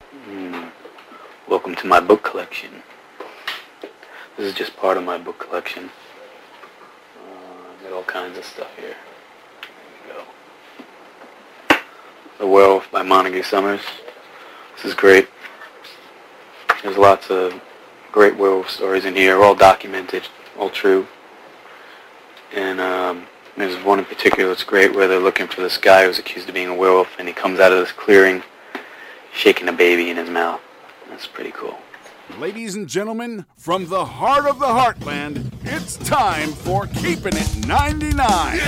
Welcome to my book collection. This is just part of my book collection. I got all kinds of stuff here. There you go. The Werewolf by Montague Summers. This is great. There's lots of great werewolf stories in here, all documented, all true. And there's one in particular that's great where they're looking for this guy who's accused of being a werewolf, and he comes out of this clearing shaking a baby in his mouth. That's pretty cool. Ladies and gentlemen, from the heart of the heartland, it's time for Keeping It 99.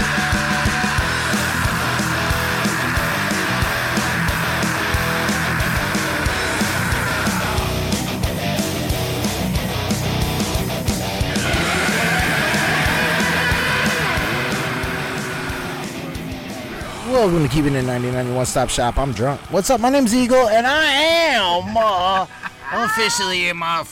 Welcome to Keeping It 99, your one-stop shop. I'm drunk. What's up? My name's Eagle, and I am officially in my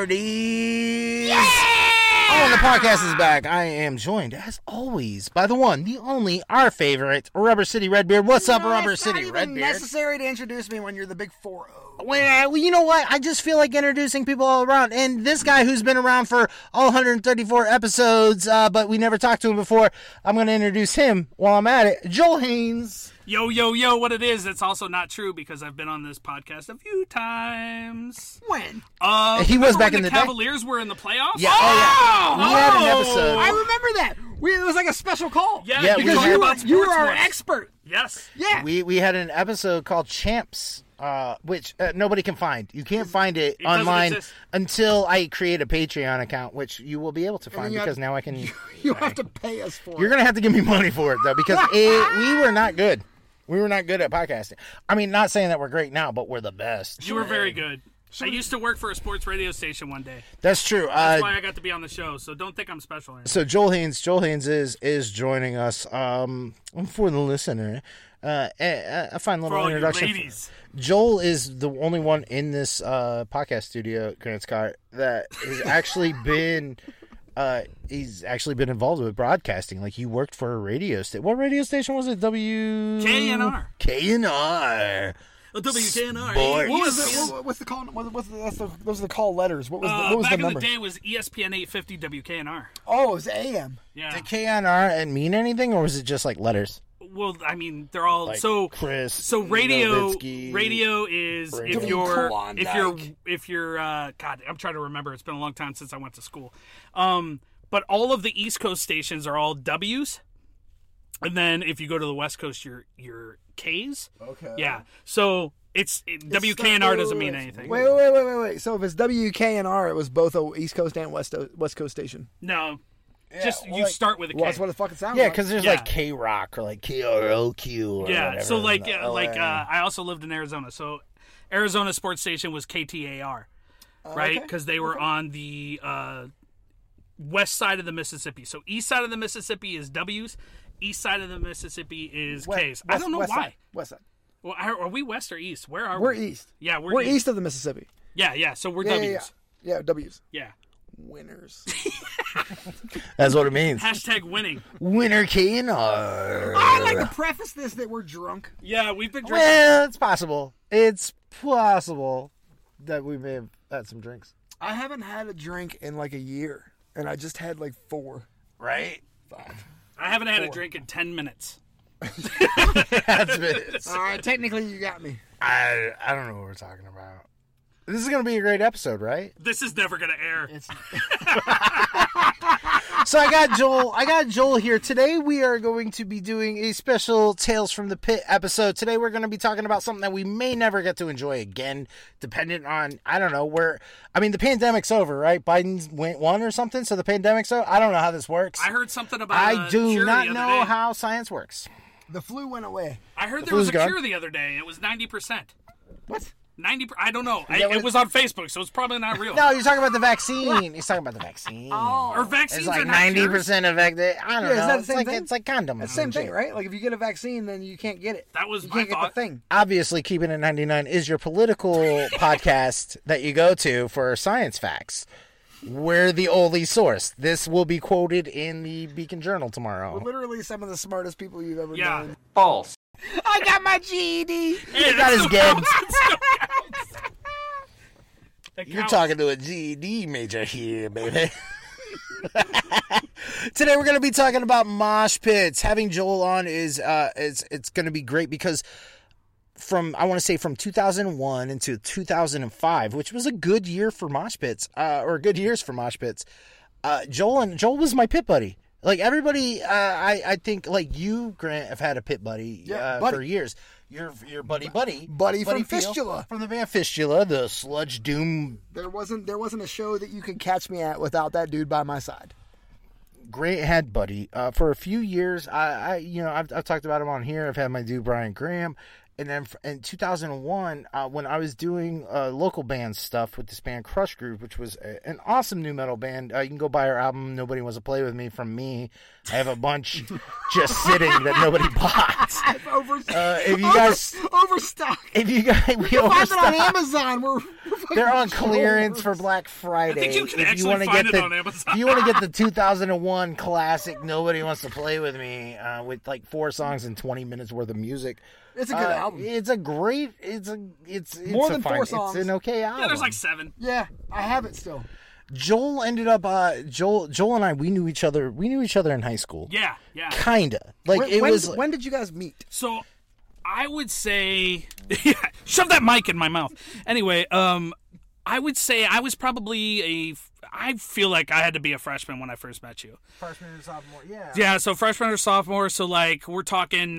40s. Yeah! Oh, and the podcast is back. I am joined, as always, by the one, the only, our favorite, Rubber City Redbeard. What's up, Rubber City Redbeard? It's not necessary to introduce me when you're the big 4-0. Well, you know what? I just feel like introducing people all around. And this guy who's been around for all 134 episodes, but we never talked to him before, I'm going to introduce him while I'm at it. Joel Haynes. Yo, what it is, it's also not true because I've been on this podcast a few times. When? He was back in the Cavaliers were in the playoffs? Yeah, we had an episode. I remember that. It was like a special call. Yeah, because you were our expert. Yes. Yeah. We had an episode called Champs, which nobody can find. You can't find it online until I create a Patreon account, which you will be able to find because now I can... You have to pay us for it. You're going to have to give me money for it, though, because we were not good. We were not good at podcasting. I mean, not saying that we're great now, but we're the best. You were very good. I used to work for a sports radio station one day. That's true. That's why I got to be on the show, so don't think I'm special. So Joel Haynes is joining us for the listener. A fine little introduction. Ladies. Joel is the only one in this podcast studio, Grant Scott, that has actually been... he's actually been involved with broadcasting. Like, he worked for a radio station. What radio station was it? KNR. KNR. WKNR. What's the call? Those are the call letters. What was the back number? in the day, it was ESPN 850 WKNR. Oh, it was AM. Yeah. Did KNR mean anything, or was it just like letters? Well, I mean, they're all like so. Chris. So radio Nowitzki, is Brady. if you're God, I'm trying to remember. It's been a long time since I went to school. But all of the East Coast stations are all W's, and then if you go to the West Coast, you're K's. Okay. Yeah. So it's WKNR doesn't mean anything. Wait. So if it's WKNR, it was both a East Coast and West Coast station. No. Yeah, you start with a K. Well, that's what it fucking sounds Yeah, like. because there's like K-Rock or like KROQ or whatever. So I also lived in Arizona. So Arizona sports station was KTAR, right? Because they were on the west side of the Mississippi. So east side of the Mississippi is W's. East side of the Mississippi is K's. I don't know why. West side. Well, are we west or east? Where are we? We're east. Yeah, we're east of the Mississippi. Yeah. So we're W's. Yeah, W's. Yeah. Winners. That's what it means. Hashtag winning. Winner KNR. I like to preface this that we're drunk. Yeah, we've been drinking. Well, it's possible. It's possible that we may have had some drinks. I haven't had a drink in like a year, and I just had like 4. Right? 5. I haven't had a drink in 10 minutes. That's it. All right, technically you got me. I don't know what we're talking about. This is going to be a great episode, right? This is never going to air. So I got Joel here. Today we are going to be doing a special Tales from the Pit episode. Today we're going to be talking about something that we may never get to enjoy again, dependent on, I don't know, the pandemic's over, right? Biden's won or something, so the pandemic's over. I don't know how this works. I heard something about I do cure not the other know day. how science works. The flu went away. I heard there was a cure the other day. It was 90%. What? 90%. I don't know. It was on Facebook, so it's probably not real. No, you're talking about the vaccine. He's talking about the vaccine. Or vaccines It's like are not 90% effective. I don't know. Is that the It's same like thing? it's like condoms. It's the same and thing, shit. right? Like if you get a vaccine, then you can't get it. That was You my can't get thought. the thing. Obviously, Keeping It 99 is your political podcast that you go to for science facts. We're the only source. This will be quoted in the Beacon Journal tomorrow. We're literally some of the smartest people you've ever Yeah. known. False. I got my GED. Hey, That is still good. counts. It still counts. You're talking to a GED major here, baby. Today we're going to be talking about mosh pits. Having Joel on is it's going to be great because from 2001 into 2005, which was a good year for mosh pits, or good years for mosh pits. Joel was my pit buddy. Like everybody, I think like you, Grant, have had a pit buddy, for years. Your buddy from Fistula, from the band Fistula, the sludge doom. There wasn't a show that you could catch me at without that dude by my side. Grant had Buddy for a few years. I've talked about him on here. I've had my dude Brian Graham. And then in 2001, when I was doing local band stuff with this band Crush Groove, which was an awesome new metal band, you can go buy our album, Nobody Wants to Play With Me, from me. I have a bunch just sitting that nobody bought. If you guys... Overstock. If you guys... We find it on Amazon. They're on clearance for Black Friday. I think you can actually find it on Amazon. If you want to get the 2001 classic Nobody Wants to Play With Me, with like 4 songs and 20 minutes worth of music... It's a good album. It's a great. It's more than 4 songs. It's an okay album. Yeah, there's like 7. Yeah, I have it still. Joel ended up. Joel and I, we knew each other. We knew each other in high school. Yeah. Kinda. Like when did you guys meet? So, I would say, shove that mic in my mouth. Anyway, I would say I was probably I feel like I had to be a freshman when I first met you. Freshman or sophomore, yeah. Yeah, so freshman or sophomore, so like we're talking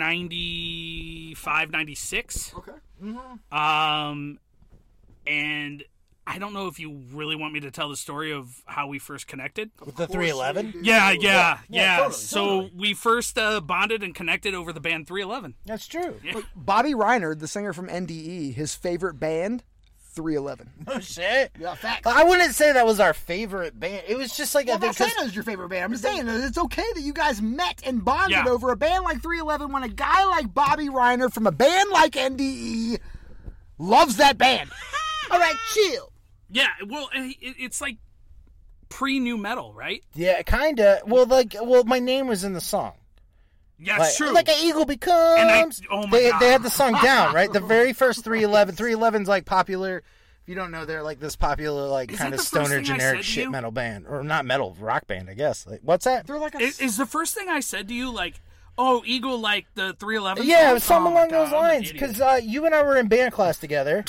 95, 96. Okay. Mm-hmm. And I don't know if you really want me to tell the story of how we first connected. With the 311? Yeah. Totally, so we first bonded and connected over the band 311. That's true. Yeah. Look, Bobby Reiner, the singer from NDE, his favorite band, 311. Oh, shit. Yeah, facts. I wouldn't say that was our favorite band. It was just like... I'm not saying it was your favorite band. I'm just saying that it's okay that you guys met and bonded over a band like 311 when a guy like Bobby Reiner from a band like NDE loves that band. All right, chill. Yeah, well, it's like pre-new metal, right? Yeah, kinda. Well, my name was in the song. Yeah, it's true. Like an eagle becomes. God. They had the song down, right? The very first 311. 311's like popular. If you don't know, they're like this popular, like kind of stoner generic shit metal band, or not metal, rock band, I guess. Like, what's that? They're like is the first thing I said to you like, oh, Eagle like the 311? Yeah, it was something along those lines. Because you and I were in band class together.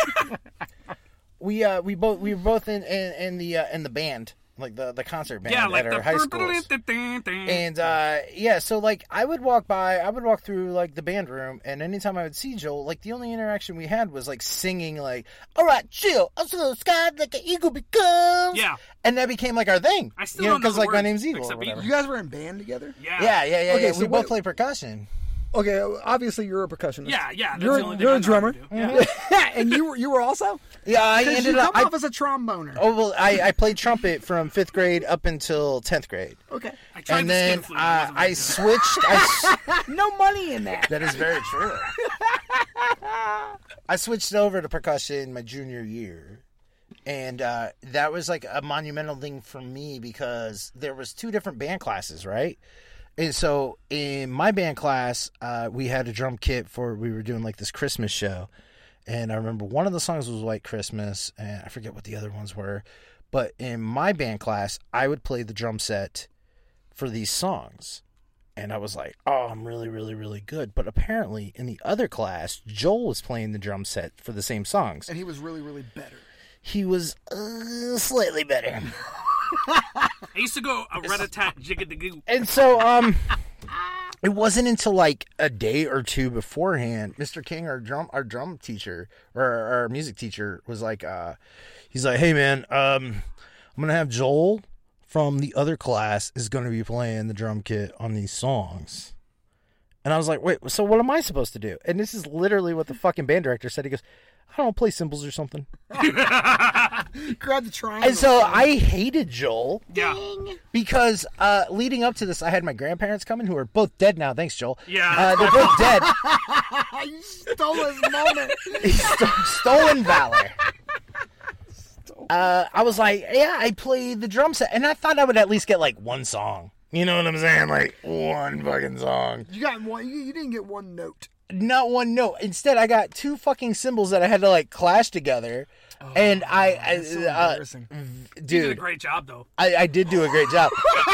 we were both in the band. Like the concert band at our high schools. And so like I would walk through like the band room, and anytime I would see Joel, like the only interaction we had was like singing like, all right, chill, up to the sky like an eagle becomes. Yeah. And that became like our thing. I still don't know because like words, my name's Eagle. Or whatever. You guys were in band together? Yeah. Okay, so we both play percussion. Okay, obviously you're a percussionist. Yeah. That's You're the only thing a I know how drummer. to do. Yeah. And you were also? Yeah, I Because ended you up. come off as a tromboner. Oh well, I played trumpet from 5th grade up until 10th grade. Okay. I tried And the then skin flute, it wasn't very I good. switched. No money in that. That is very true. I switched over to percussion my junior year, and that was like a monumental thing for me because there was 2 different band classes, right? And so in my band class, we had a drum kit we were doing like this Christmas show, and I remember one of the songs was White Christmas, and I forget what the other ones were, but in my band class, I would play the drum set for these songs. And I was like, oh, I'm really, really, really good. But apparently, in the other class, Joel was playing the drum set for the same songs. And he was really, really better. He was slightly better. I used to go a rat-a-tat, jigga-da-goo. And so, it wasn't until like a day or 2 beforehand, Mr. King, our drum teacher, or our music teacher, was like, he's like, hey, man, I'm going to have Joel from the other class is going to be playing the drum kit on these songs. And I was like, wait, so what am I supposed to do? And this is literally what the fucking band director said. He goes, I don't know, play cymbals or something. Grab the triangle. And so I hated Joel. Yeah. Because leading up to this, I had my grandparents coming, who are both dead now. Thanks, Joel. Yeah. They're both dead. You stole his moment. Stolen valor. I was like, yeah, I played the drum set, and I thought I would at least get like one song. You know what I'm saying? Like one fucking song. You got one. You didn't get one note. Not one note. Instead, I got 2 fucking cymbals that I had to like clash together. And so embarrassing. dude, You did a great job, though. I did do a great job.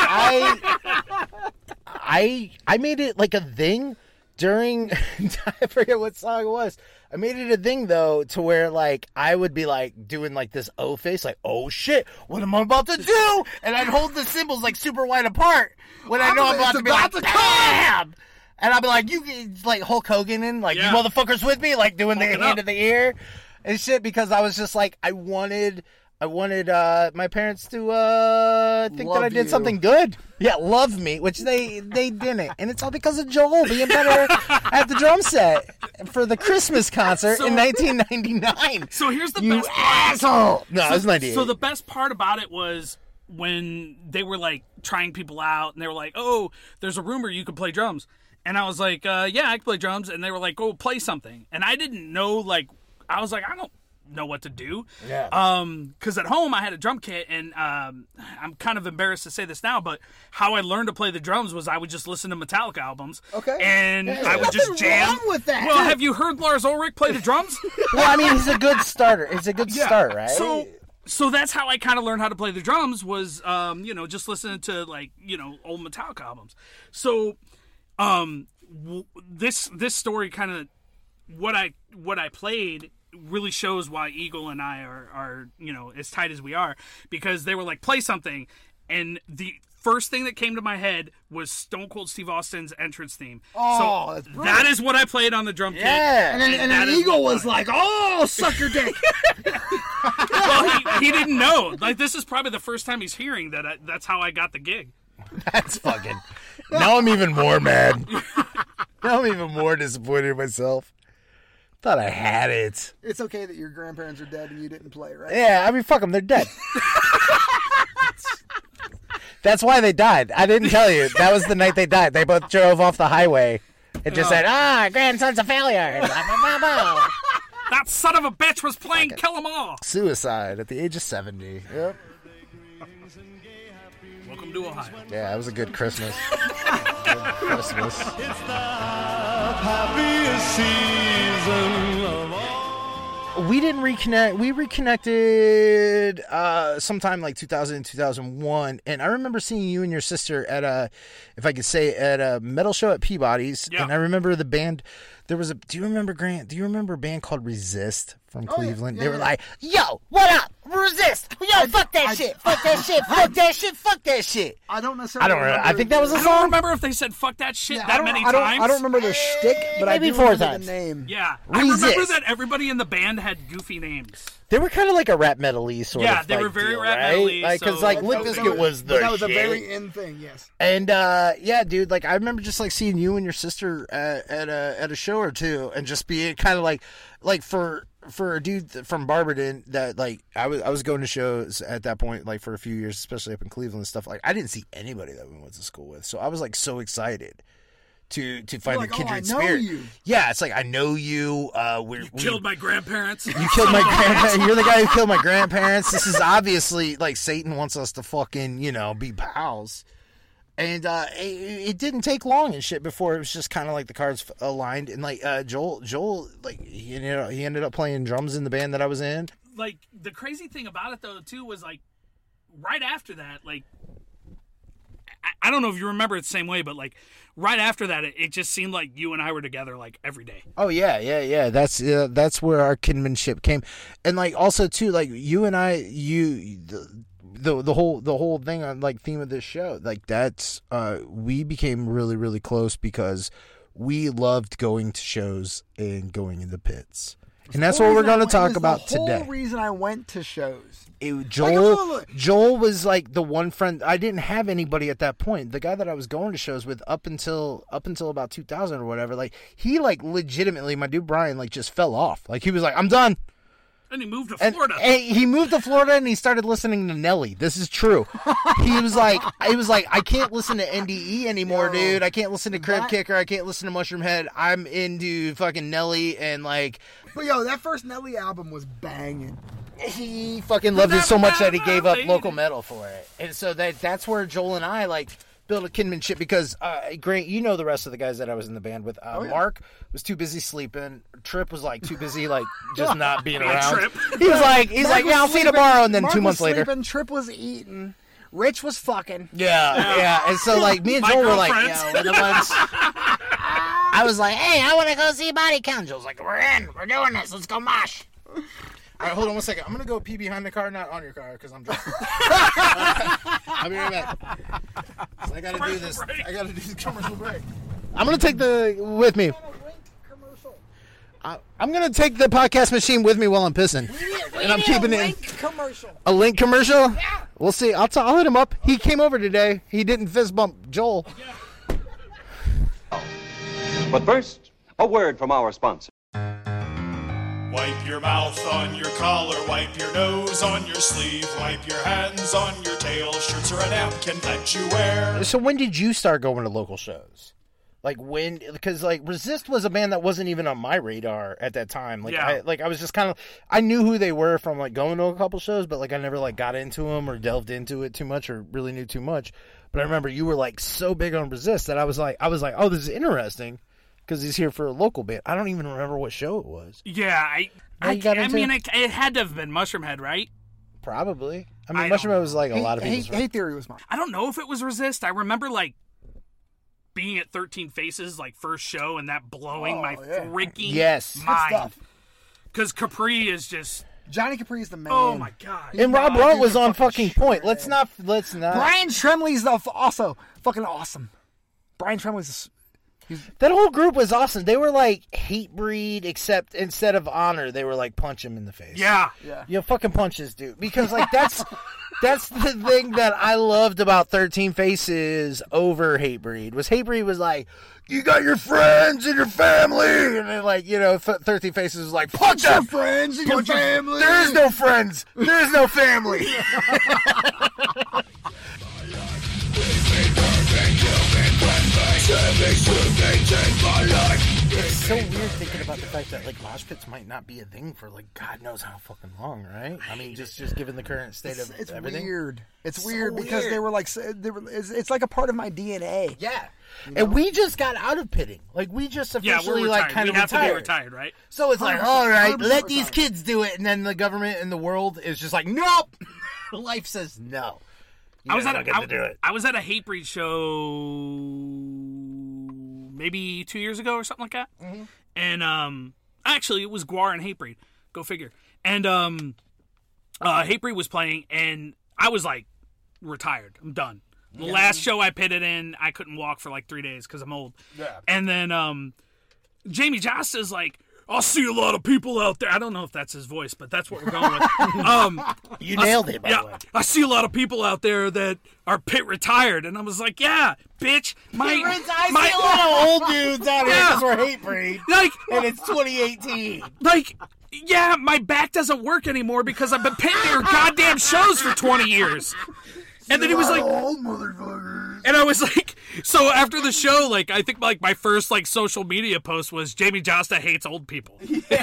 I made it like a thing during. I forget what song it was. I made it a thing though to where like I would be like doing like this O face, like oh shit, what am I about to do? And I'd hold the cymbals like super wide apart when I know I'm about to be like bam. And I'd be like, you like Hulk Hogan and like you motherfuckers with me, like doing the hand of the ear and shit, because I was just like I wanted my parents to think that I did something good. Yeah, love me, which they didn't. And it's all because of Joel being better at the drum set for the Christmas concert in 1999. So here's the you best part. asshole! No, it was 98. So the best part about it was when they were like trying people out and they were like, oh, there's a rumor you could play drums. And I was like, yeah, I can play drums. And they were like, go play something. And I didn't know, like, I was like, I don't know what to do. Yeah. Because at home I had a drum kit, and I'm kind of embarrassed to say this now, but how I learned to play the drums was I would just listen to Metallica albums. Okay. And I would just jam. Wrong with that. Well, have you heard Lars Ulrich play the drums? Well, I mean, he's a good starter. It's a good start, right? So that's how I kind of learned how to play the drums was, just listening to like, old Metallica albums. So, this story kind of what I played really shows why Eagle and I are as tight as we are, because they were like, play something, and the first thing that came to my head was Stone Cold Steve Austin's entrance theme. Oh, so that's brilliant. that is what I played on the drum kit. Yeah. And then Eagle was like, oh, suck your dick. Well, he didn't know. Like, this is probably the first time he's hearing that. That's how I got the gig. That's fucking. Now I'm even more mad. Now I'm even more disappointed in myself. Thought I had it. It's okay that your grandparents are dead and you didn't play, right? Yeah, I mean, fuck them. They're dead. That's why they died. I didn't tell you. That was the night they died. They both drove off the highway and just said, grandson's a failure. That son of a bitch was playing Kill 'Em All. Suicide at the age of 70. Yep. Welcome to Ohio. Yeah, it was a good Christmas. Good Christmas. It's the happiest season of all. We didn't reconnect. We reconnected sometime like 2000, 2001. And I remember seeing you and your sister at a metal show at Peabody's. Yeah. And I remember the band. There was do you remember, Grant? Do you remember a band called Resist from Cleveland? Yeah, they were like, yo, what up? Resist. Yo, fuck that shit. Fuck that shit. Fuck that shit. Fuck that shit. I don't necessarily remember. I think that was a I song. don't remember if they said fuck that shit many times. I don't remember their shtick, but I Maybe do 4 remember times. the name. Yeah. Resist. I remember that everybody in the band had goofy names. They were kind of like a rap metal-y sort of. Yeah, they were very deal, rap right? metal-y, Like, because so- like Limp Bizkit was the That was a shit. very in thing, yes. And yeah, dude, like I remember just like seeing you and your sister at a show or two, and just being kind of like for a dude from Barberton that like I was going to shows at that point like for a few years, especially up in Cleveland and stuff. Like I didn't see anybody that we went to school with, so I was like so excited to find like, a kindred I know spirit. you. Yeah, it's like I know you. You killed my grandparents. You killed my grandparents. You're the guy who killed my grandparents. This is obviously like Satan wants us to fucking be pals. And it didn't take long and shit before it was just kind of like the cards aligned. And like Joel, like he ended up playing drums in the band that I was in. Like, the crazy thing about it though too was like right after that, like I don't know if you remember it the same way, but like right after that, it just seemed like you and I were together like every day. Oh yeah. That's where our kinship came, and like also too, like you and I, the whole thing on like theme of this show, like that's we became really really close because we loved going to shows and going in the pits, and that's what we're going to talk about today. The whole reason I went to shows. Joel was like the one friend. I didn't have anybody at that point. The guy that I was going to shows with up until about 2000 or whatever, like he like legitimately, my dude Brian like just fell off. Like he was like, I'm done. And he moved to Florida. And he moved to Florida and he started listening to Nelly. This is true. He was like, I can't listen to NDE anymore, dude. I can't listen to Crib Kicker. I can't listen to Mushroom Head. I'm into fucking Nelly and like. But yo, that first Nelly album was banging. He fucking loved it so much that he gave up local metal for it. And so that's where Joel and I like build a kinship because, Grant, you know the rest of the guys that I was in the band with. Mark was too busy sleeping. Trip was like too busy, like just not being around. Trip. He's like, yeah, I'll see you tomorrow. And then Mark 2 months was later, sleeping, Trip was eating. Rich was fucking. yeah. And so like me and My Joel were like, girlfriends. we're the ones. I was like, hey, I want to go see Body Count. Joel's like, we're in. We're doing this. Let's go mosh. All right, hold on 1 second. I'm going to go pee behind the car, not on your car, because I'm drunk. I'll be right back. So I got to do this. I got to do the commercial break. I'm going to take with me. I'm going to take the podcast machine with me while I'm pissing. And I'm keeping it in. Commercial. A Link commercial? Yeah. We'll see. I'll hit him up. He came over today. He didn't fist bump Joel. But first, a word from our sponsor. Wipe your mouth on your collar, wipe your nose on your sleeve, wipe your hands on your tail, shirts are a napkin that you wear. So when did you start going to local shows? Like when, because like Resist was a band that wasn't even on my radar at that time. Like I was just kind of, I knew who they were from like going to a couple shows, but like I never like got into them or delved into it too much or really knew too much. But I remember you were like so big on Resist that I was like, oh, this is interesting because he's here for a local band. I don't even remember what show it was. Yeah, I mean, it had to have been Mushroom Head, right? Probably. I mean, Mushroom Head was like a lot of people's. Hate Theory was mine. I don't know if it was Resist. I remember like being at 13 Faces like first show and that blowing my freaking mind. Because Capri is just Johnny Capri is the man. oh my god. And Rob Rowe was on fucking point. Let's not. Brian Trembley's also fucking awesome. Brian Trembley's. That whole group was awesome. They were like Hatebreed, except instead of honor, they were like punch him in the face. Yeah. Fucking punch this dude. Because like that's the thing that I loved about 13 Faces over Hatebreed. Hatebreed was like, you got your friends and your family, and then like 13 Faces was like, punch your them. friends and your family. There is no friends. There is no family. It's so weird thinking about the fact that like mosh pits might not be a thing for like God knows how fucking long, right? I mean, just given the current state of everything. Weird. It's so weird because they were like, it's like a part of my DNA. Yeah. And we just got out of pitting. Like we just officially like kind of have to be retired, right? So it's like, all right, let these kids do it, and then the government and the world is just like, nope. Life says no. I was at a Hatebreed show maybe 2 years ago or something like that. Mm-hmm. And actually it was Guar and Hatebreed. Go figure. And Hatebreed was playing and I was like retired. I'm done. The last show I pitted in, I couldn't walk for like 3 days because I'm old. Yeah. And then Jamie Jost is like, I'll see a lot of people out there. I don't know if that's his voice, but that's what we're going with. You nailed it, by the way. I see a lot of people out there that are pit retired. And I was like, yeah, bitch. I see a lot of old dudes out here because we're Hatebreed. Like, and it's 2018. Like, yeah, my back doesn't work anymore because I've been pitting your goddamn shows for 20 years. And then he was like, old motherfuckers. And I was like, so after the show, like, I think like my first like social media post was Jamie Josta hates old people.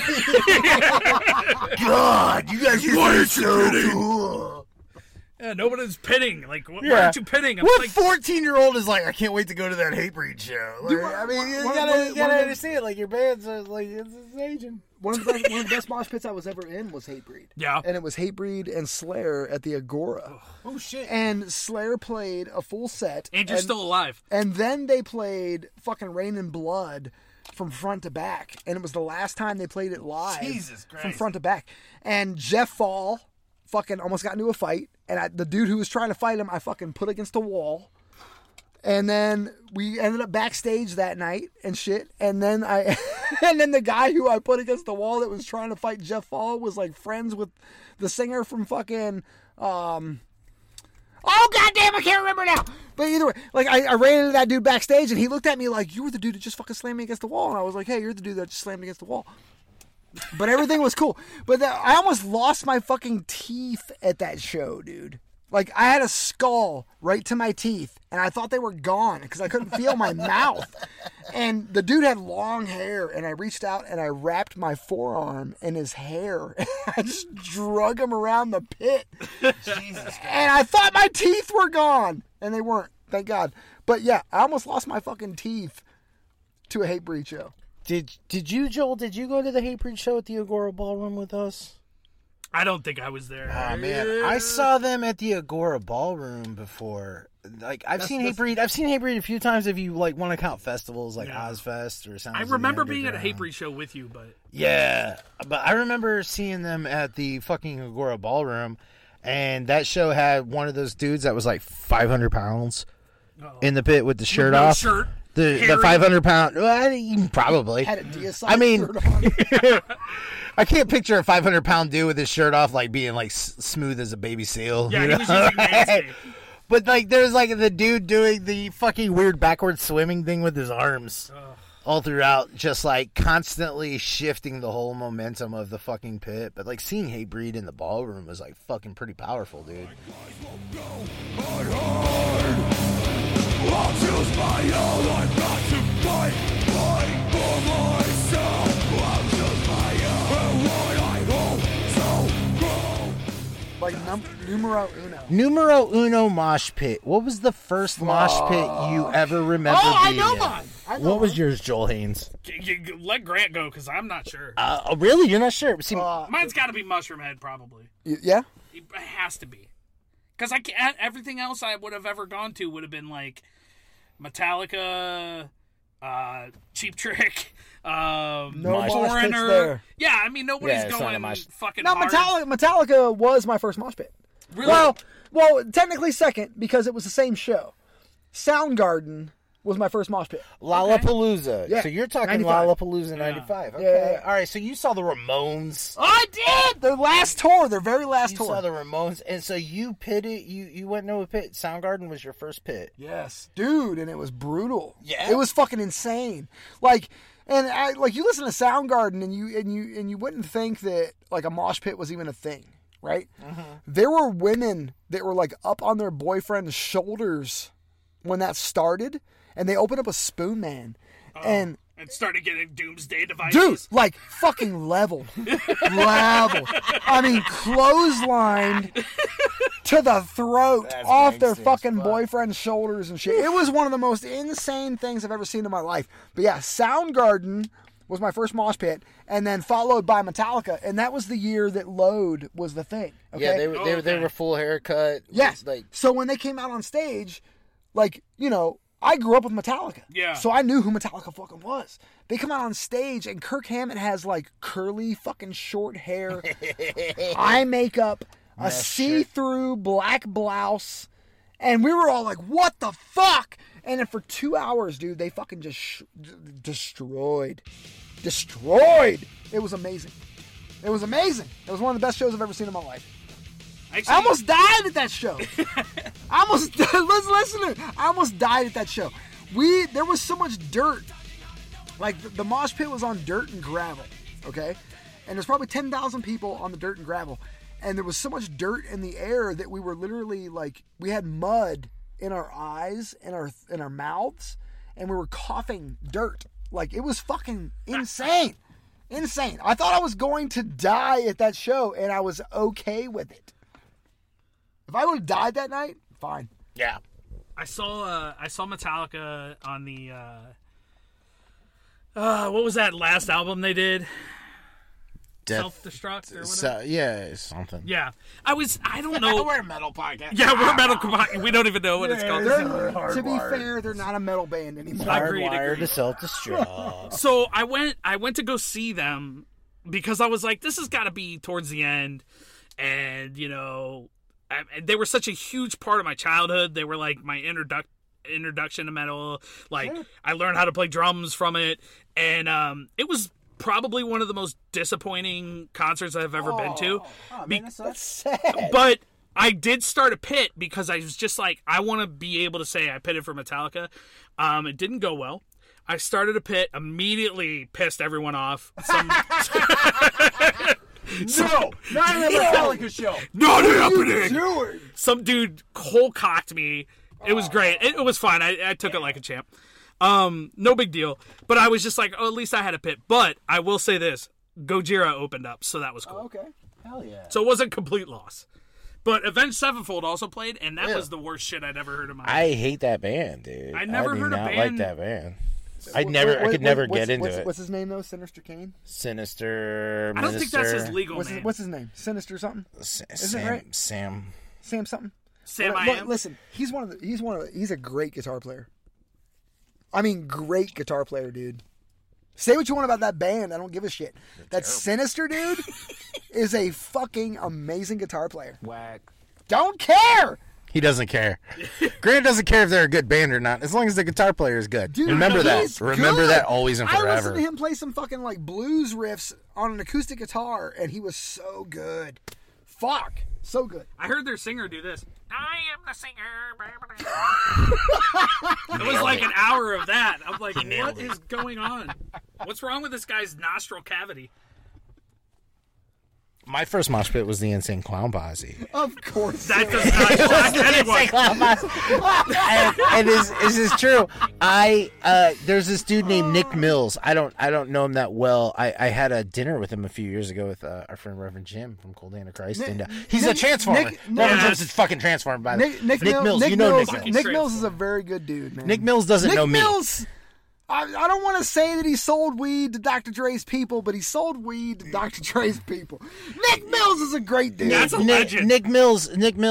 God, you guys are so cool. Yeah, nobody's pitting. Like, why aren't you pitting? What 14-year-old is like, I can't wait to go to that Hatebreed show? Like, I mean, you gotta understand, like, your band's like, it's aging. One of the best mosh pits I was ever in was Hatebreed. Yeah. And it was Hatebreed and Slayer at the Agora. Oh, shit. And Slayer played a full set. And you're still alive. And then they played fucking Rain and Blood from front to back. And it was the last time they played it live. Jesus Christ. From front to back. And Jeff Fall fucking almost got into a fight. And the dude who was trying to fight him, I fucking put against a wall. And then we ended up backstage that night and shit. And then and then the guy who I put against the wall that was trying to fight Jeff Fall was like friends with the singer from fucking, oh goddamn, I can't remember now. But either way, like I ran into that dude backstage and he looked at me like, you were the dude that just fucking slammed me against the wall. And I was like, hey, you're the dude that just slammed me against the wall. But everything was cool. But I almost lost my fucking teeth at that show, dude. Like, I had a skull right to my teeth, and I thought they were gone because I couldn't feel my mouth. And the dude had long hair, and I reached out and I wrapped my forearm in his hair. I just drug him around the pit. Jesus Christ. And I thought my teeth were gone, and they weren't. thank God. But yeah, I almost lost my fucking teeth to a Hatebreed show. Did you, Joel? Did you go to the Hatebreed show at the Agora Ballroom with us? I don't think I was there. Oh man, I saw them at the Agora Ballroom before. Like I've seen Hatebreed a few times. If you like want to count festivals like Ozfest or something. I remember being at a Hatebreed show with you, but I remember seeing them at the fucking Agora Ballroom, and that show had one of those dudes that was like 500 pounds in the pit with the shirt off. Shirt. The 500 pound, probably. Had a DSI I mean, shirt on. I can't picture a 500-pound dude with his shirt off like being like smooth as a baby seal. Yeah, you he know? was using Manscaped. But like, there's like the dude doing the fucking weird backward swimming thing with his arms all throughout, just like constantly shifting the whole momentum of the fucking pit. But like seeing Hatebreed in the ballroom was like fucking pretty powerful, dude. I'll choose my own, I've got to fight for myself. I'll choose my own, what I hope so grow. Like numero uno. Numero uno mosh pit. What was the first mosh pit you ever remember being in? Mine. What was yours, Joel Haynes? Let Grant go, because I'm not sure. Really? You're not sure? See, Mine's got to be Mushroom Head, probably. Yeah? It has to be. Because everything else I would have ever gone to would have been like Metallica, Cheap Trick, No mosh pits Foreigner. there. Yeah, I mean, nobody's it's not a going mosh. fucking No, hard. Metallica was my first mosh pit. Really? Well, technically second because it was the same show. Soundgarden was my first mosh pit. Lollapalooza. Yeah. So you're talking 95. Lollapalooza 95. Okay. Yeah. All right, so you saw the Ramones. I did! Their last tour, their very last You tour. saw the Ramones, and so you pitted, you went to a pit. Soundgarden was your first pit. Yes, dude, and it was brutal. Yeah? It was fucking insane. Like, and you listen to Soundgarden, and you wouldn't think that like a mosh pit was even a thing, right? Mm-hmm. There were women that were like up on their boyfriend's shoulders when that started, and they opened up a Spoon Man, and started getting doomsday devices. dude, like fucking level. I mean, clotheslined to the throat off their fucking boyfriend's shoulders and shit. It was one of the most insane things I've ever seen in my life. But yeah, Soundgarden was my first mosh pit, and then followed by Metallica, and that was the year that Load was the thing. Okay? Yeah, they were full haircut. Yes. Like, so when they came out on stage, like, you know, I grew up with Metallica. Yeah. So I knew who Metallica fucking was. They come out on stage, and Kirk Hammett has, like, curly fucking short hair, eye makeup, a see-through black blouse, and we were all like, what the fuck? And then for 2 hours, dude, they fucking just destroyed. It was amazing. It was amazing. It was one of the best shows I've ever seen in my life. Actually, I almost died at that show. I almost died at that show. There was so much dirt. Like, the mosh pit was on dirt and gravel, okay? And there's probably 10,000 people on the dirt and gravel. And there was so much dirt in the air that we were literally, like, we had mud in our eyes and our mouths, and we were coughing dirt. Like, it was fucking insane. Insane. I thought I was going to die at that show, and I was okay with it. If I would have died that night, fine. yeah. I saw Metallica on the what was that last album they did? Self-Destruct or whatever. Something. Yeah. I don't know. We're a metal podcast. Yeah, we're a metal podcast. We don't even know what it's called. To be fair, they're not a metal band anymore. Agreed. Hardwired to self-destruct. So I went to go see them because I was like, this has got to be towards the end, and you know, they were such a huge part of my childhood. They were like my introduction to metal. Like, I learned how to play drums from it, and it was probably one of the most disappointing concerts I've ever been to. Oh, man, that's sad. But I did start a pit because I was just like, I want to be able to say I pitted for Metallica. It didn't go well. I started a pit, immediately pissed everyone off. No, not in a Metallica show. Not happening. Doing? Some dude cold-cocked me. It was great. It was fine. I took it like a champ. No big deal. But I was just like, oh, at least I had a pit. But I will say this. Gojira opened up, so that was cool. Okay. Hell yeah. So it wasn't a complete loss. But Avenged Sevenfold also played, and that was the worst shit I'd ever heard in my life. I hate that band, dude. I never heard a not band like that band. I could never get into it. What's his name though? Sinister Kane. Sinister. I don't think that's his legal name. What's his name? Sinister something. Is it right? Sam something. Sam. Listen, he's a great guitar player. I mean, great guitar player, dude. Say what you want about that band. I don't give a shit. That Sinister dude is a fucking amazing guitar player. Whack. Don't care. He doesn't care. Grant doesn't care if they're a good band or not, as long as the guitar player is good. Dude, Remember that. he's Remember good. that always and forever. I listened to him play some fucking like blues riffs on an acoustic guitar, and he was so good. Fuck, so good. I heard their singer do this. I am the singer. It was like an hour of that. I'm like, what is going on? What's wrong with this guy's nostril cavity? My first mosh pit was the Insane Clown Posse. Of course, that does not shock anyone. And is this true? There's this dude named Nick Mills. I don't know him that well. I had a dinner with him a few years ago with our friend Reverend Jim from Cold Antichrist, and he's a transformer. Reverend Jim's a fucking transformer. By the way, Nick Mills. You know Nick Mills. Nick Mills is a very good dude, man. Nick Mills doesn't know me. Nick Mills. I don't want to say that he sold weed to Dr. Dre's people, but he sold weed to Dr. Dre's people. Nick Mills is a great dude. That's a legend. Nick Mills,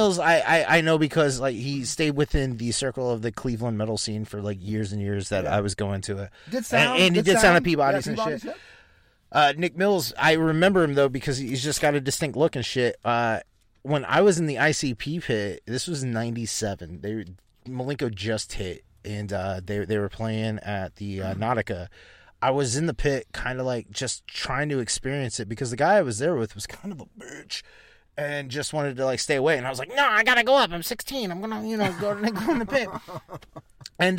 I know because like he stayed within the circle of the Cleveland metal scene for like years and years that I was going to it. And he did sound at Peabody's and shit. Nick Mills, I remember him though because he's just got a distinct look and shit. When I was in the ICP pit, this was in '97. Malenko just hit. And they were playing at the Nautica. I was in the pit kind of like just trying to experience it because the guy I was there with was kind of a bitch and just wanted to like stay away. And I was like, no, I got to go up. I'm 16. I'm going to, go in the pit. And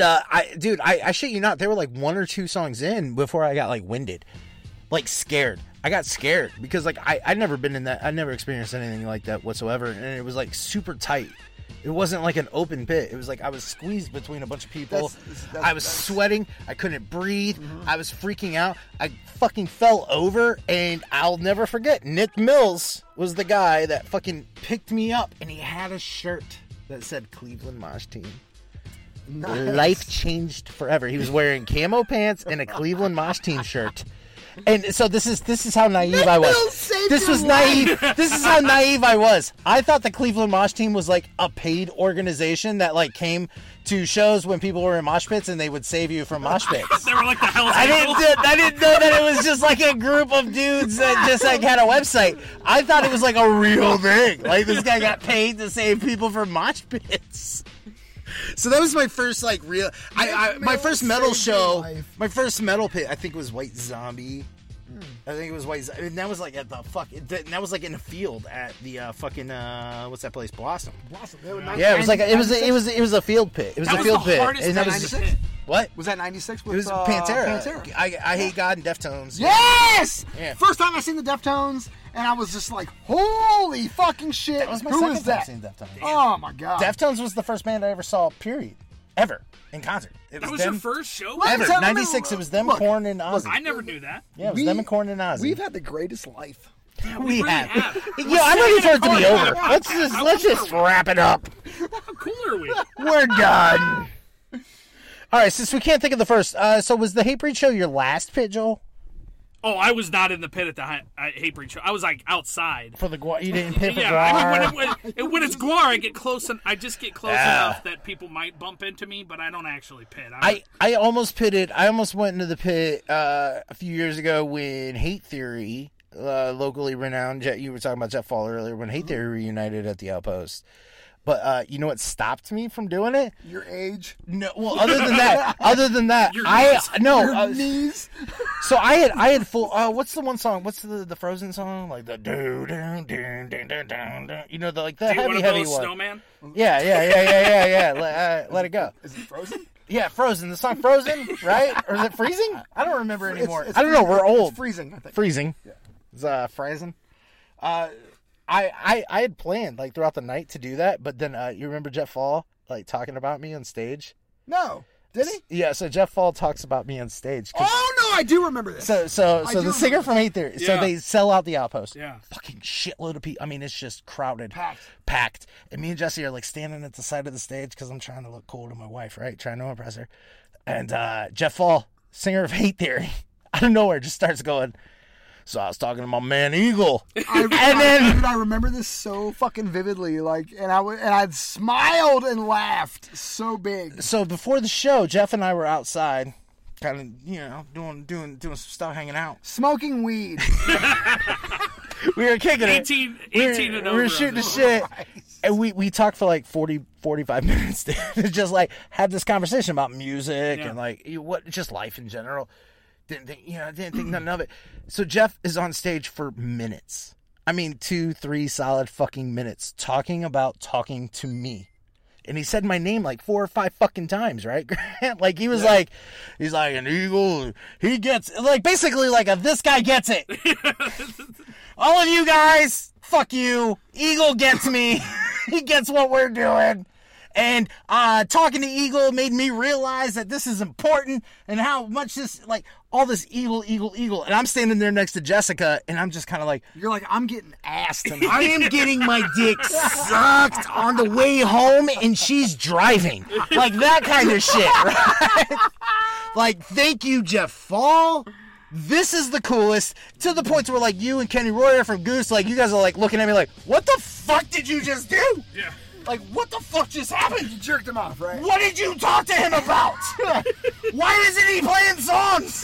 I shit you not, there were like one or two songs in before I got like winded, like scared. I got scared because like I'd never been in that. I never experienced anything like that whatsoever. And it was like super tight. It wasn't like an open pit. It was like I was squeezed between a bunch of people. I was sweating. I couldn't breathe. Mm-hmm. I was freaking out. I fucking fell over, and I'll never forget. Nick Mills was the guy that fucking picked me up, and he had a shirt that said Cleveland Mosh Team. Nice. Life changed forever. He was wearing camo pants and a Cleveland Mosh Team shirt. And so this is how naive I was. This was naive. This is how naive I was. I thought the Cleveland Mosh Team was like a paid organization that like came to shows when people were in mosh pits and they would save you from mosh pits. They were like the Hells Angels. I didn't know that it was just like a group of dudes that just like had a website. I thought it was like a real thing. Like this guy got paid to save people from mosh pits. So that was my first like real. My first metal show. My first metal pit. I think it was White Zombie. I think it was White. And that was like at the fuck. That was like in a field at the fucking what's that place? Blossom. Yeah, it was like it was a field pit. It was a field pit. And that was what? Was that 96? It was Pantera. I Hate God and Deftones. Yes. Yeah. First time I seen the Deftones. And I was just like, holy fucking shit. That was my Who second is that? time seeing Deftones. Oh my god. Deftones was the first band I ever saw, period. Ever. In concert. That was your first show? Ever. 96, it was them, Korn, and Ozzy. I never knew that. Yeah, it was them and Korn and Ozzy. We've had the greatest life. Yeah, we have. Yo, I'm ready for it to be over. Let's just wrap it up. How cool are we? We're done. All right, since we can't think of the first, so was the Hatebreed show your last pit, Joel? Oh, I was not in the pit at the Hatebreed show. I was like outside. For the Guar, you didn't pit for Guar? I mean, when it's Guar, I get close. I just get close enough that people might bump into me, but I don't actually pit. I almost pitted. I almost went into the pit a few years ago when Hate Theory, locally renowned, you were talking about Jeff Fall earlier, when Hate Theory reunited at the Outpost. But you know what stopped me from doing it? Your age. No, well, other than that, Your knees. So I had full. What's the one song? What's the Frozen song? Like the do do do do do do. You know, the heavy one. Snowman. Yeah. Let it go. Is it Frozen? Yeah, Frozen. The song Frozen, right? Or is it Freezing? I don't remember anymore. It's I don't know. We're old. It's Freezing, I think. Freezing. Yeah. It's Frozen. I had planned like throughout the night to do that, but then you remember Jeff Fall like talking about me on stage? No. Did he? Yeah, so Jeff Fall talks about me on stage. Oh, no, I do remember this. So the singer from Hate Theory, so Yeah. they sell out the Outpost. Yeah. Fucking shitload of people. I mean, it's just crowded. Packed. And me and Jesse are like standing at the side of the stage because I'm trying to look cool to my wife, right? Trying to impress her. And Jeff Fall, singer of Hate Theory, out of nowhere just starts going, so I was talking to my man Eagle. Dude, I remember this so fucking vividly. Like, and I smiled and laughed so big. So before the show, Jeff and I were outside, kind of, doing some stuff, hanging out. Smoking weed. We were kicking 18 it. and over. We were shooting the shit. And we talked for like 45 minutes. Just like had this conversation about music and like just life in general. Didn't think nothing of it. So Jeff is on stage for minutes. I mean, 2-3 solid fucking minutes talking to me. And he said my name like 4 or 5 fucking times, right? Like he's like an eagle. He gets like basically like this guy gets it. All of you guys, fuck you. Eagle gets me. He gets what we're doing. And talking to Eagle made me realize that this is important and how much this, like, all this Eagle. And I'm standing there next to Jessica, and I'm just kind of like... You're like, I'm getting ass tonight. I am getting my dick sucked on the way home, and she's driving. Like, that kind of shit, right? Like, thank you, Jeff Fall. This is the coolest. To the point where, like, you and Kenny Royer from Goose, like, you guys are, like, looking at me like, what the fuck did you just do? Yeah. Like, what the fuck just happened? You jerked him off, right? What did you talk to him about? Why isn't he playing songs?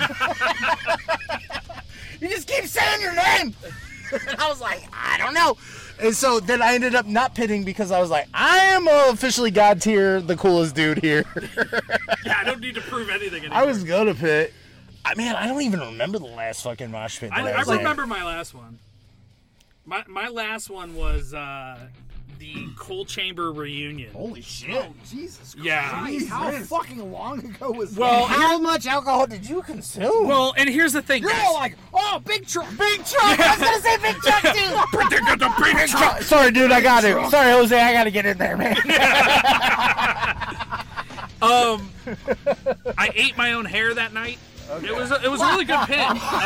You just keep saying your name. And I was like, I don't know. And so then I ended up not pitting because I was like, I am officially God tier, the coolest dude here. Yeah, I don't need to prove anything anymore. I was going to pit. I don't even remember the last fucking mosh pit. I remember my last one. My last one was the Coal Chamber reunion. Holy shit. Oh, Jesus Christ. Yeah. How fucking long ago was that? Well, how much alcohol did you consume? Well, and here's the thing. You're guys. all like, oh, big truck. Big truck! I was gonna say big truck too! Big truck! Sorry, dude, I got it. Sorry, Jose, I gotta get in there, man. I ate my own hair that night. Okay. It was a really good pit.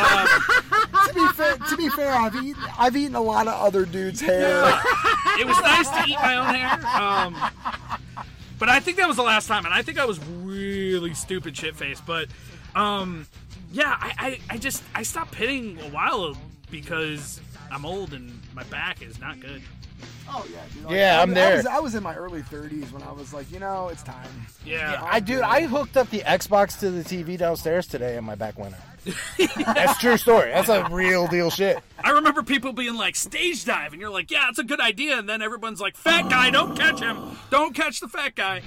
To be fair, I've eaten a lot of other dudes' hair. It was nice to eat my own hair. But I think that was the last time, and I think I was really stupid shit-faced. But yeah, I stopped pitting a while ago because I'm old and my back is not good. Oh yeah, dude. Yeah, I'm there. I was in my early 30s when I was like, it's time. Yeah. I hooked up the Xbox to the TV downstairs today and my back went out. That's a true story. That's a real deal shit. I remember people being like, stage dive, and you're like, yeah, it's a good idea, and then everyone's like, fat guy, don't catch him. Don't catch the fat guy.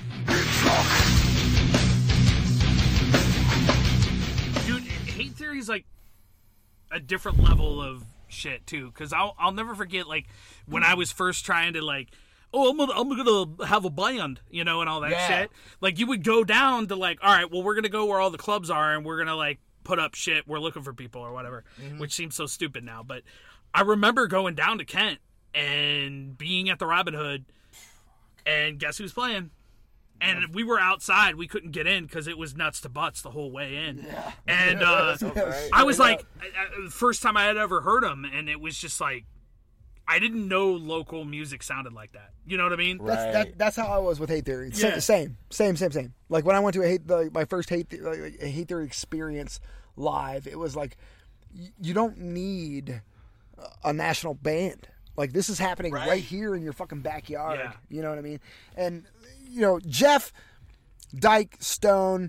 Dude, Hate Theory is like a different level of shit too, because I'll never forget, like, when I was first trying to, like, I'm gonna have a band, and all that shit. Like, you would go down to, like, all right, well, we're gonna go where all the clubs are, and we're gonna, like, put up shit, we're looking for people or whatever, which seems so stupid now. But I remember going down to Kent and being at the Robin Hood, and guess who's playing? And we were outside. We couldn't get in because it was nuts to butts the whole way in. Yeah. And I was like, first time I had ever heard them, and it was just like, I didn't know local music sounded like that. You know what I mean? Right. That's how I was with Hate Theory. Yeah. Same. Like when I went to my first Hate Theory experience live, it was like, you don't need a national band. Like, this is happening right here in your fucking backyard. Yeah. You know what I mean? And Jeff, Dyke, Stone,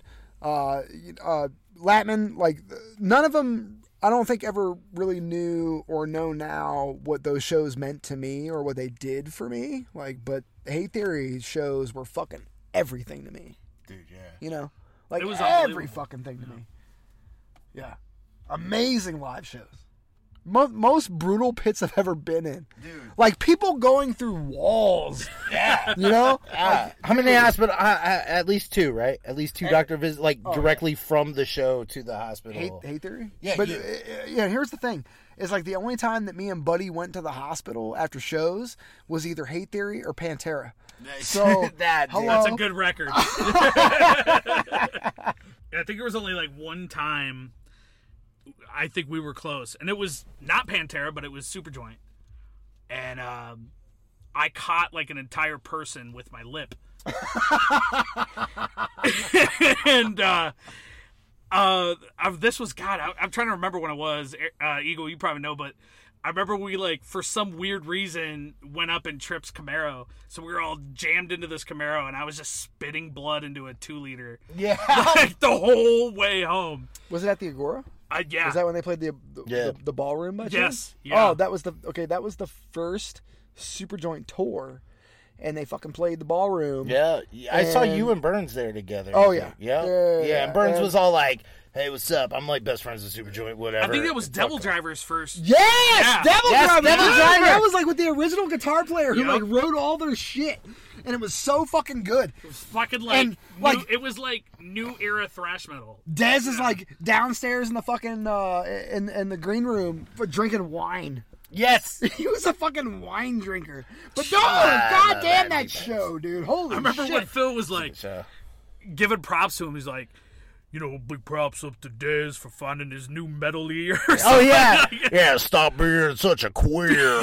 Latman, like, none of them, I don't think, ever really knew or know now what those shows meant to me or what they did for me. Like, but Hate Theory shows were fucking everything to me. Dude, yeah. Like, it was every fucking thing to me. Yeah. Amazing live shows. most brutal pits I've ever been in. Dude. Like, people going through walls. Yeah. You know? How many hospital? At least 2, right? At least 2 doctor visits, like, directly from the show to the hospital. Hate Theory? Yeah. But, here's the thing. It's like the only time that me and Buddy went to the hospital after shows was either Hate Theory or Pantera. So, That's a good record. I think it was only like one time I think we were close. And it was not Pantera, but it was Superjoint. And I caught like an entire person with my lip. And this was, God, I'm trying to remember when it was. Eagle, you probably know, but I remember we, like, for some weird reason, went up in Tripp's Camaro. So we were all jammed into this Camaro, and I was just spitting blood into a 2-liter. Yeah. Like, the whole way home. Was it at the Agora? Yeah. Was that when they played the ballroom? By Yes. chance? Yeah. Oh, that was the first Superjoint tour, and they fucking played the ballroom. Yeah, I saw you and Burns there together. Oh, yeah. Yeah. And Burns was all like, "Hey, what's up? I'm like best friends with Superjoint, whatever." I think that was Devil Driver's first. Yes, Yeah. Devil Yes, Driver. Devil Driver. That was like with the original guitar player who Yep. like wrote all their shit, and it was so fucking good. It was fucking like, And, like- it was like new era thrash metal. Dez is like downstairs in the fucking in the green room drinking wine. Yes. He was a fucking wine drinker. But no, I goddamn love that show, dude. Holy I remember shit. when Phil was like So, giving props to him. He's like, big props up to Dez for finding his new metal ear. oh yeah, yeah. Stop being such a queer.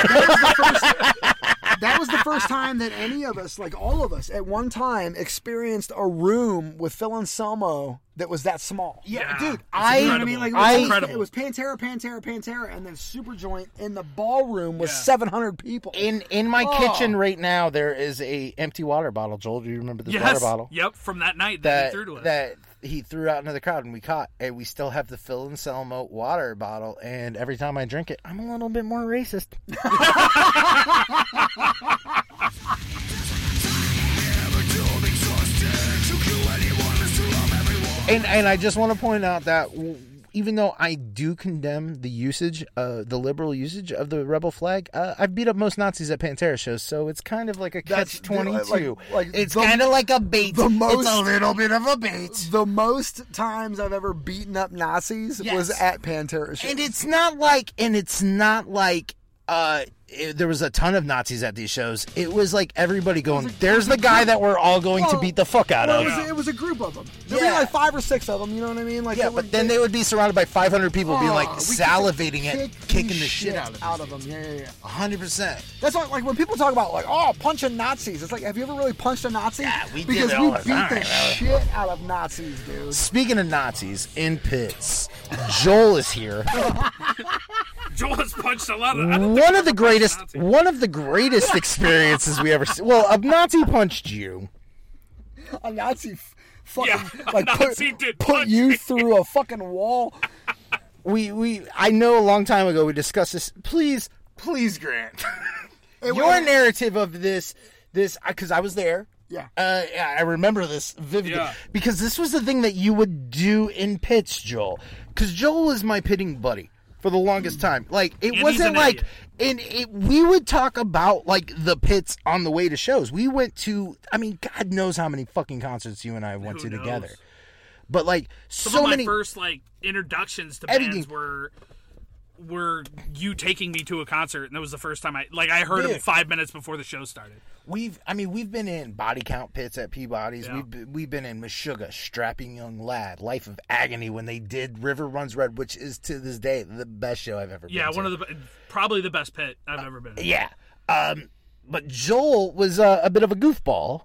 That was the first time that any of us, like all of us, at one time experienced a room with Phil Anselmo that was that small. Yeah, dude. it's You know what I incredible. mean? Like, It's incredible. It was Pantera, and then Superjoint in the ballroom was Yeah. 700 people. In my kitchen right now, there is a empty water bottle. Joel, do you remember this water bottle? Yep, from that night that he threw to us. That he threw out into the crowd and we caught, and we still have the Phil Anselmo water bottle. And every time I drink it, I'm a little bit more racist. And I just want to point out that even though I do condemn the usage, the liberal usage of the rebel flag, I've beat up most Nazis at Pantera shows, so it's kind of like a catch-22. It's kind of like a bait. It's a little bit of a bait. The most times I've ever beaten up Nazis was at Pantera shows. And it's not like there was a ton of Nazis at these shows. It was like everybody going, there's the guy that we're all going to beat the fuck out of. It was a group of them. There'd be like 5 or 6 of them, you know what I mean? Like, Yeah, but then they would be surrounded by 500 people being like we salivating kick it, kicking the shit out out of them. Yeah. 100%. That's why, like, when people talk about, like, punching Nazis, it's like, have you ever really punched a Nazi? Yeah, we did because it we all the beat time, the really. shit out of Nazis, dude. Speaking of Nazis, in pits, Joel is here. Joel has punched a lot of. One of the greatest experiences we ever see. Well, a Nazi punched you. A Nazi fucking, a like, Nazi did put punch you me. through a fucking wall. I know a long time ago we discussed this. Please, Grant. Your narrative of this, because I was there. Yeah. I remember this vividly. Yeah. Because this was the thing that you would do in pits, Joel. Because Joel is my pitting buddy for the longest time. Like, it And wasn't he's an like... idiot. we would talk about, like, the pits on the way to shows. We went to... I mean, God knows how many fucking concerts you and I went Who to knows? together. But, like, Some so of many... my first like introductions to Everything. bands were you taking me to a concert, and that was the first time I heard them Dude. 5 minutes before the show started. We've been in Body Count pits at Peabody's. Yeah. We've been in Meshuggah, Strapping Young Lad, Life of Agony when they did River Runs Red, which is to this day the best show I've ever been to. Yeah, probably the best pit I've ever been in. Yeah. But Joel was a bit of a goofball,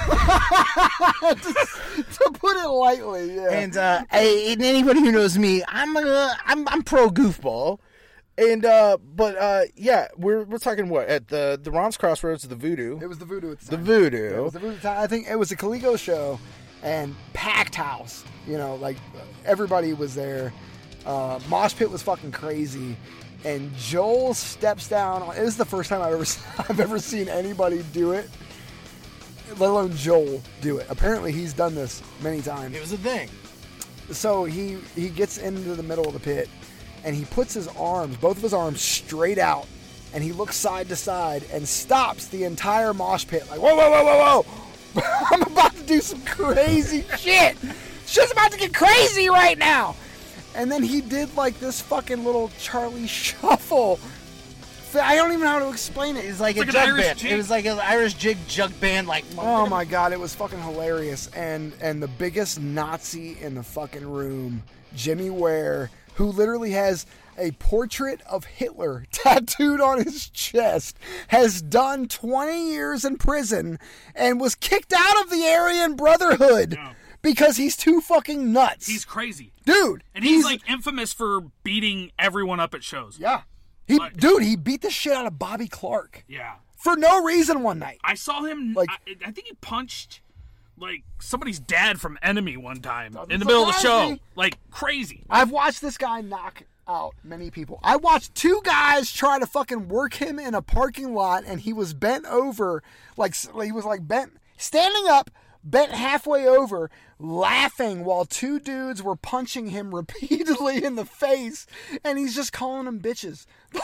To put it lightly, yeah. and anybody who knows me, I'm pro goofball. And yeah, we're talking what at the Ron's Crossroads, the Voodoo. It was the Voodoo at the The time. Voodoo. It was the Voodoo time. I think it was a Caligo show and packed house. You know, like everybody was there. Mosh pit was fucking crazy. And Joel steps down. It was the first time I've ever seen anybody do it, let alone Joel do it. Apparently, he's done this many times. It was a thing. So he gets into the middle of the pit, and he puts both of his arms straight out, and he looks side to side and stops the entire mosh pit like, whoa, whoa, whoa, whoa, whoa. I'm about to do some crazy shit. Shit's about to get crazy right now. And then he did like this fucking little Charlie Shuffle. I don't even know how to explain it. It's like a jug band. It was like an Irish jug band. Like, oh my god, it was fucking hilarious. And the biggest Nazi in the fucking room, Jimmy Ware, who literally has a portrait of Hitler tattooed on his chest, has done 20 years in prison and was kicked out of the Aryan Brotherhood. No. Because he's too fucking nuts. He's crazy. Dude. And he's like infamous for beating everyone up at shows. Yeah. He beat the shit out of Bobby Clark. Yeah. For no reason one night. I saw him, like, I think he punched, like, somebody's dad from Enemy one time in the middle of the show. Like, crazy. I've watched this guy knock out many people. I watched 2 guys try to fucking work him in a parking lot, and he was bent over, like, he was, like, standing up, bent halfway over, laughing while 2 dudes were punching him repeatedly in the face, and he's just calling them bitches.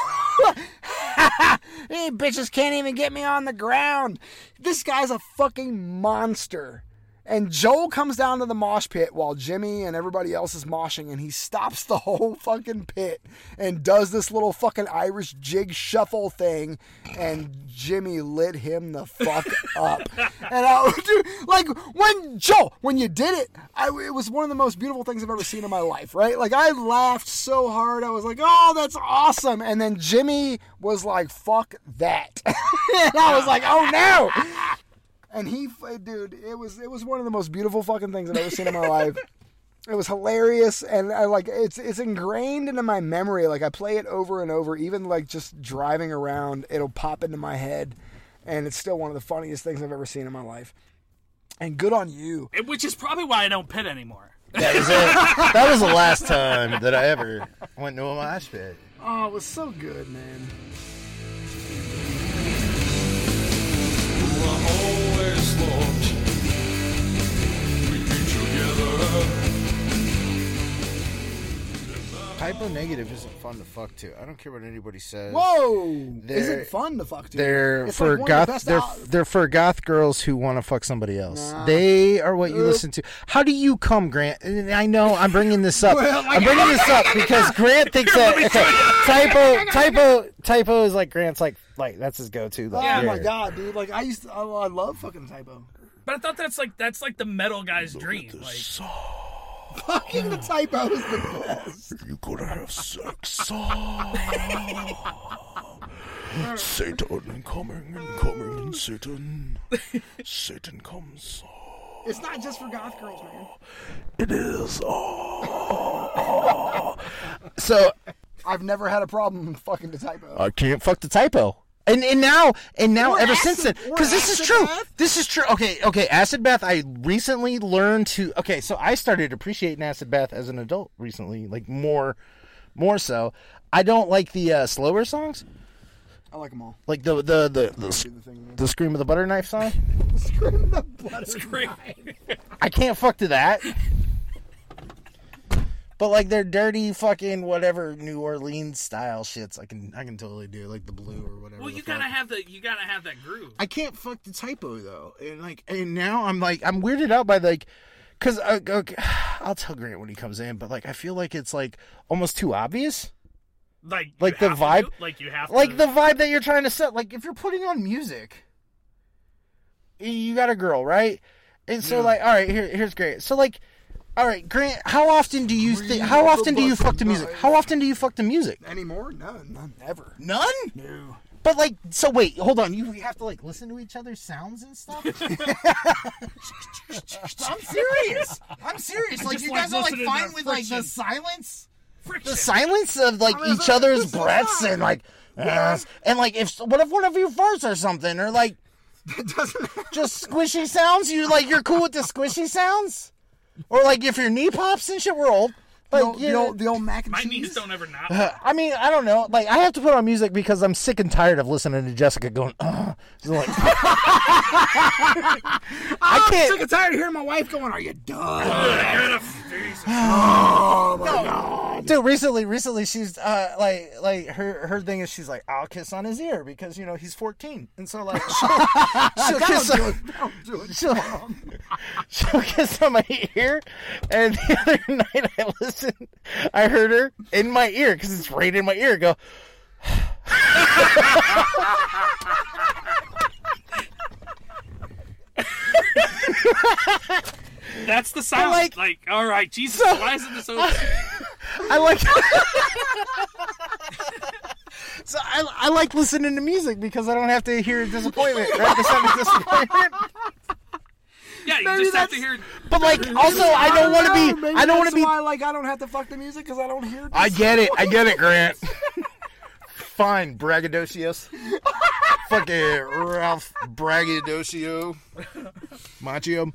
Hey, bitches can't even get me on the ground. This guy's a fucking monster. And Joel comes down to the mosh pit while Jimmy and everybody else is moshing, and he stops the whole fucking pit and does this little fucking Irish jig shuffle thing, and Jimmy lit him the fuck up. And when you did it, it was one of the most beautiful things I've ever seen in my life, right? Like, I laughed so hard. I was like, oh, that's awesome. And then Jimmy was like, fuck that. And I was like, oh no. And it was one of the most beautiful fucking things I've ever seen in my life. It was hilarious, and it's ingrained into my memory. Like, I play it over and over, even like just driving around, it'll pop into my head, and it's still one of the funniest things I've ever seen in my life. And good on you. Which is probably why I don't pit anymore. That was the last time that I ever went to a mosh pit. Oh, it was so good, man. Always loved we'd be together. Typo Negative isn't fun to fuck to. I don't care what anybody says. Whoa! Isn't fun to fuck to. They're for goth. They're for goth girls who want to fuck somebody else. Nah. They are what you listen to. How do you come, Grant? And I know I'm bringing this up. I'm bringing this up because Grant thinks that Typo is like Grant's like that's his go-to. Like, oh my god, dude! Like I love fucking Typo. But I thought that's like the metal guy's dream. Like, fucking the Typo is the best. You gotta have sex. Satan coming and Satan. Satan comes. It's not just for goth girls, man. It is. So I've never had a problem fucking the Typo. I can't fuck the Typo. And now ever since then, because this is true. This is true. Okay. Acid bath. I recently learned to. Okay, so I started appreciating acid bath as an adult recently, like more so. I don't like the slower songs. I like them all. Like the Scream of the Butter Knife song. Scream of the Butter Knife. I can't fuck to that. But like their dirty fucking whatever New Orleans style shits, I can totally do, like the blue or whatever. Well, you gotta have that groove. I can't fuck the Typo though, and now I'm weirded out by because I'll tell Grant when he comes in, but like I feel like it's like almost too obvious. Like the vibe, you have to, like the vibe that you're trying to set. Like if you're putting on music, you got a girl, right? And so like, all right, here's great. So like. All right, Grant. How often do you fuck the music? How often do you fuck the music? Anymore? None, ever. None? No. But like, so wait, hold on. You have to like listen to each other's sounds and stuff. I'm serious. Like you guys are like fine with like the silence, the silence of like each other's breaths and like, and like what if one of you farts or something or like, just squishy sounds? You're cool with the squishy sounds? Or like if your knee pops and shit, we're old. Like the old mac and my cheese. knees don't ever not. I mean, I don't know. Like I have to put on music because I'm sick and tired of listening to Jessica going. So like, I can't. I'm sick and tired of hearing my wife going. Are you done? Oh my god. Dude, recently she's like her thing is she's like, I'll kiss on his ear because he's 14, and so like she'll kiss she'll kiss on my ear, and the other night I heard her in my ear because it's right in my ear go. That's the sound. Like, all right, Jesus, why isn't this over? I like. So I like listening to music because I don't have to hear disappointment. Right? The sound of disappointment. Yeah, you just have to hear. But like, also, I don't want to be. I don't want to be. Why, like, I don't have to fuck the music because I don't hear. I get it, Grant. Fine, braggadocios. Fucking Ralph Braggadocio. Machio.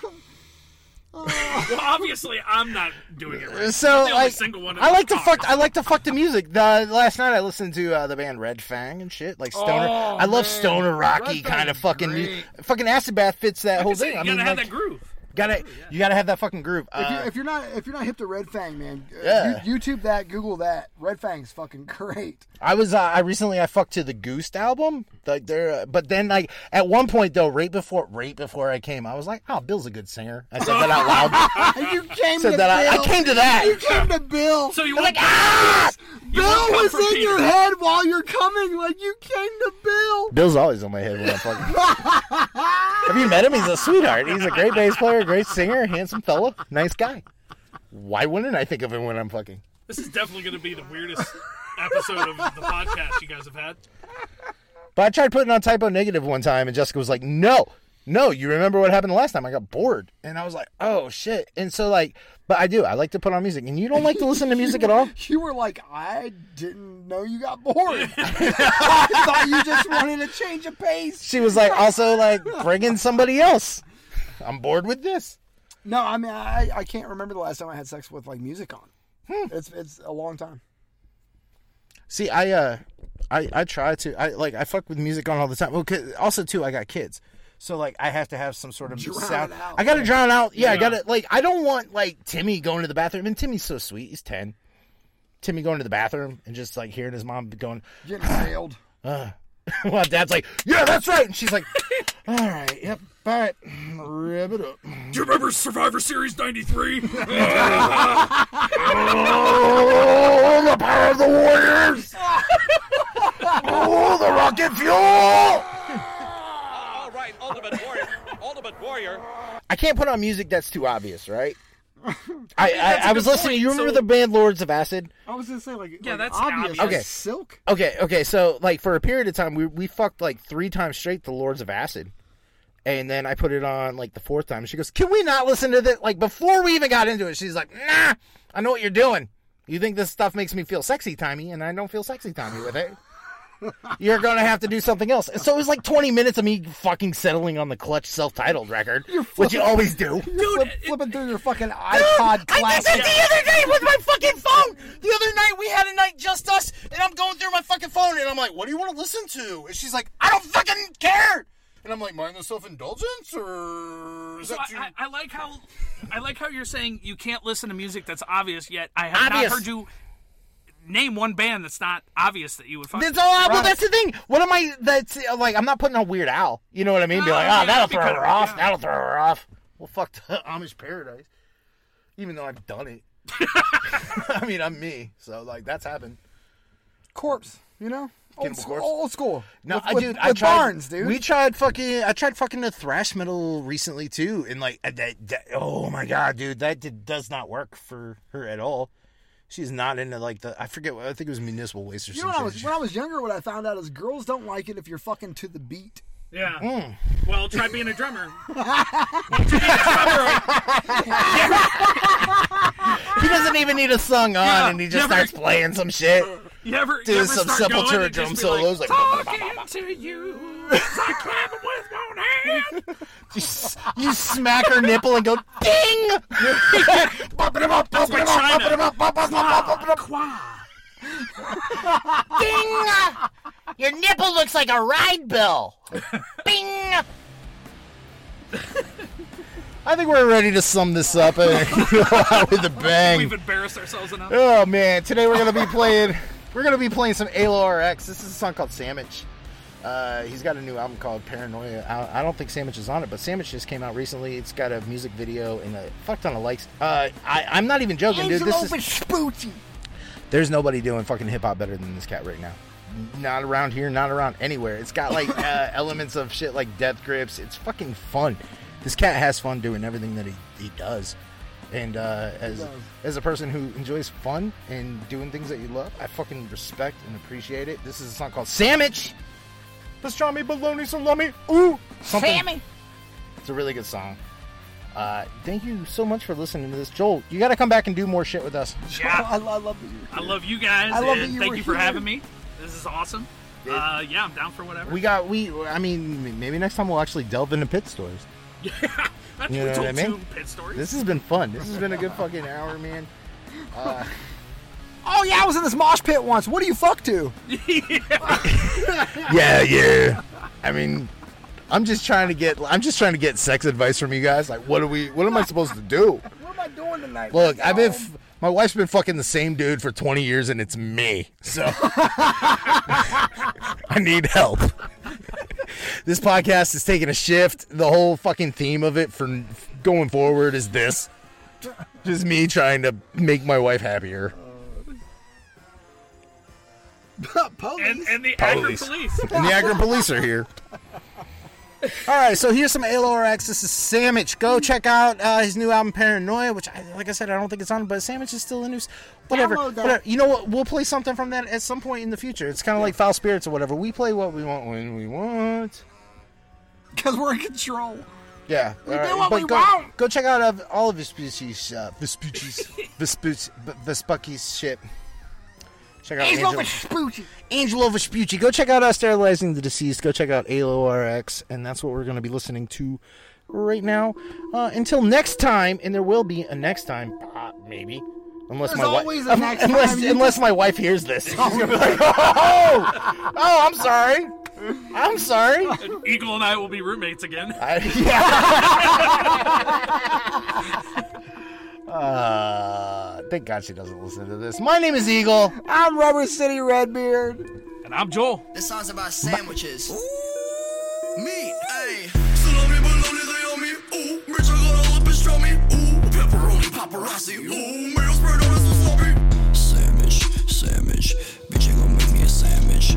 Well, obviously, I'm not doing it right. So, like, I like to fuck the music. Last night I listened to the band Red Fang and shit, like stoner. I love stoner rocky kind of fucking music. Fucking Acid Bath fits that whole thing. You gotta have that groove. You gotta have that fucking groove. If you're not hip to Red Fang, man, YouTube that, Google that. Red Fang's fucking great. I recently fucked to the Goose album, like but then like at one point though, right before I came, I was like, oh, Bill's a good singer. I said that out loud. You came said to that Bill. I came to that. You came to Bill. So you like Bill was in your head while you're coming. Like you came to Bill. Bill's always on my head when I'm fucking. Have you met him? He's a sweetheart. He's a great bass player, great singer, handsome fella, nice guy. Why wouldn't I think of him when I'm fucking? This is definitely going to be the weirdest episode of the podcast you guys have had. But I tried putting on Typo Negative one time, and Jessica was like, no, you remember what happened the last time? I got bored. And I was like, oh, shit. And so, like, but I do. I like to put on music. And you don't like to listen to music at all? You were like, I didn't know you got bored. I thought you just wanted a change of pace. She was like, also, like, bring in somebody else. I'm bored with this. No, I mean, I can't remember the last time I had sex with, like, music on. It's a long time. See, I try to. I fuck with music on all the time. Well, also, too, I got kids. So, like, I have to have some sort of sound. I got to drown out. Yeah, I got to, like, I don't want, like, Timmy going to the bathroom. And Timmy's so sweet. He's 10. Timmy going to the bathroom and just, like, hearing his mom going. Getting nailed. Well, Dad's like, yeah, that's right. And she's like, all right, yep, all right, rev it up. Do you remember Survivor Series 93? Oh, the power of the Warriors. Oh, the rocket fuel. All right, Ultimate Warrior. I can't put on music that's too obvious, right? I was listening. You remember the band Lords of Acid? I was gonna say that's obvious. Okay, Silk. Okay. So like for a period of time, we fucked like 3 times straight the Lords of Acid, and then I put it on like the 4th time. She goes, "Can we not listen to this?" Like before we even got into it, she's like, "Nah, I know what you're doing. You think this stuff makes me feel sexy timey, and I don't feel sexy timey with it. You're going to have to do something else." So it was like 20 minutes of me fucking settling on the Clutch self-titled record, which you always do. Dude, flipping through your fucking iPod classic. I did that the other day with my fucking phone. The other night we had a night just us, and I'm going through my fucking phone, and I'm like, what do you want to listen to? And she's like, I don't fucking care. And I'm like, mindless self-indulgence, or is So that too... I like how you're saying you can't listen to music that's obvious, yet I have not heard you name one band that's not obvious that you would fucking... Well, that's the thing. What am I... That's like, I'm not putting on Weird Al. You know what I mean? Be like, that'll throw her off. That'll throw her off. Well, fuck Amish Paradise. Even though I've done it. I mean, I'm me. So, like, that's happened. Corpse, you know? Cannibal Corpse? Old school. No, with I tried... Barnes, dude. I tried fucking the thrash metal recently, too. And, like, oh, my God, dude. That does not work for her at all. She's not into, like, I forget, I think it was Municipal Waste or something. When I was younger, what I found out is girls don't like it if you're fucking to the beat. Yeah. Well, try being a drummer. He doesn't even need a song on, and he just starts playing some shit. You ever some Sepultura drum solos. Like, talking to you, I clap with one hand. You smack her nipple and go, ding! That's my China. Ding! Your nipple looks like a ride bill. Bing! I think we're ready to sum this up with a bang. We've embarrassed ourselves enough. Oh man, today we're gonna be playing some Alo RX. This is a song called Sandwich. He's got a new album called Paranoia. I don't think Sandwich is on it, but Sandwich just came out recently. It's got a music video and a fuck ton of likes. I'm not even joking, dude. There's nobody doing fucking hip hop better than this cat right now. Not around here, not around anywhere. It's got like elements of shit like Death Grips. It's fucking fun. This cat has fun doing everything that he does. And as a person who enjoys fun and doing things that you love, I fucking respect and appreciate it. This is a song called Sandwich. Pastrami, bologna, salami, ooh, Sammy. It's a really good song. Thank you so much for listening to this. Joel, you got to come back and do more shit with us. Yeah. I love you. I love you guys. I love and that you thank were you for here. having me. This is awesome. Yeah, I'm down for whatever. Maybe next time we'll actually delve into pit stories. That's You know what I mean? Two pit stories. This has been fun. This has been a good fucking hour, man. Oh yeah, I was in this mosh pit once. What do you fuck to? Yeah. I mean, I'm just trying to get sex advice from you guys. Like, what am I supposed to do? What am I doing tonight? Look, my wife's been fucking the same dude for 20 years, and it's me. So I need help. This podcast is taking a shift. The whole fucking theme of it for going forward is this. Just me trying to make my wife happier. Police. and the Akron police. And the Akron police are here. All right, so here's some Alo RX. This is Sandwich. Go check out his new album Paranoia, which, like I said, I don't think it's on, but Sandwich is still in news. Whatever. You know what? We'll play something from that at some point in the future. It's kind of like Foul Spirits or whatever. We play what we want when we want. Because we're in control. Yeah. We do what we want. Go check out all of Vespucci's shit. Check out Angelo Vespucci. Go check out Sterilizing the Deceased. Go check out Alo RX. And that's what we're going to be listening to right now. Until next time, and there will be a next time, maybe. Unless my wife hears this. She's going to be like, oh, I'm sorry. And Eagle and I will be roommates again. Thank God she doesn't listen to this. My name is Eagle. I'm Rubber City Redbeard. And I'm Joel. This song's about sandwiches. Ooh, meat, ayy. Salami, bologna, they on me. Ooh, bitch, I got all up and straw me. Ooh, pepperoni, paparazzi. Ooh, mayo spread on us so sloppy. Sandwich. Bitch, ain't gon' make me a sandwich.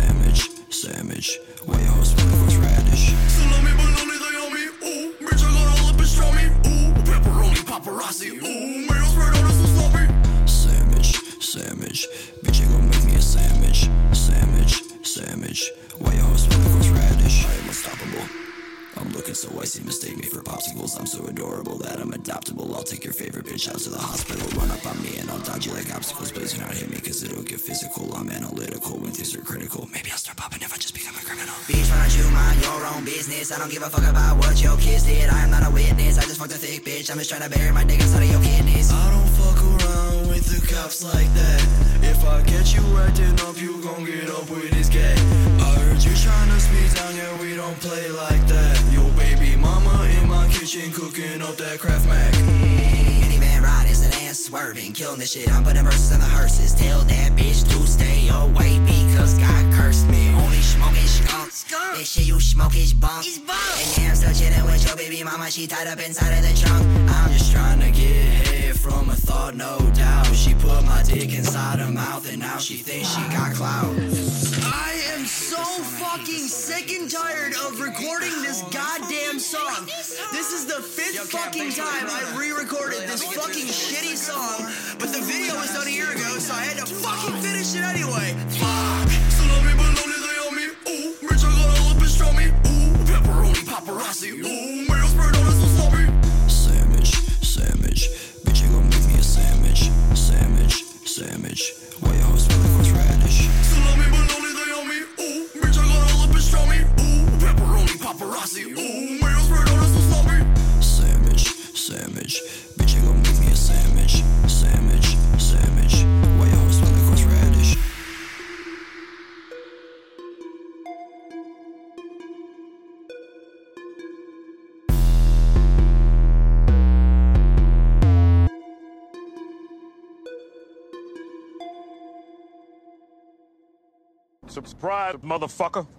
Why your host with radish? Salami, bologna, they on me. Ooh, bitch, I got all up and straw me. Ooh, pepperoni, paparazzi. Ooh, mayo spread on us so sloppy. Sandwich. Bitch, ain't gon' make me a sandwich. Why your host with radish? I am unstoppable. I'm looking so icy, mistake me for popsicles. I'm so adorable that I'm adoptable. I'll take your favorite bitch out to the hospital. Run up on me and I'll dodge you like obstacles. Please do not hit me cause it'll get physical. I'm analytical when things are critical. Maybe I'll start popping if I just become a criminal. Bitch, why don't you mind your own business? I don't give a fuck about what your kids did. I am not a witness, I just fucked a thick bitch. I'm just trying to bury my dick inside of your kidneys. I don't fuck around with the cops like that. If I catch you acting up, you gon' get up with this cat. I heard you tryna speed down, yeah, we don't play like that. Yo, baby mama in my kitchen cooking up that Kraft Mac. Any man riding, the dance swerving, killing this shit. I'm putting verses in the hearses. Tell that bitch to stay away because God cursed me. Only smoking skunks. This shit you smoke is bunk. And yeah, I'm still chilling with your baby mama. She tied up inside of the trunk. I'm just tryna get head from a thought, no doubt. She put my dick inside her mouth and now she thinks she got clout. I am so fucking sick and tired of recording this goddamn song. This is the fifth fucking time I re-recorded this fucking shitty song, but the video was done a year ago, so I had to fucking finish it anyway. Fuck! Salami, bologna, they on me. Ooh, bitch, I got all up and straw me. Ooh, pepperoni, paparazzi. Ooh, mayo spread on us so sloppy. Sandwich. Bitch, ain't gon' make me a sandwich. Why your host with radish? Salami, bologna, they on me. Ooh, bitch, I got all up and straw me. Ooh, pepperoni, paparazzi. Ooh, mayo spread on us so sloppy. Sandwich. Bitch, ain't gon' make me a sandwich. Why your host with radish? Subscribe, motherfucker.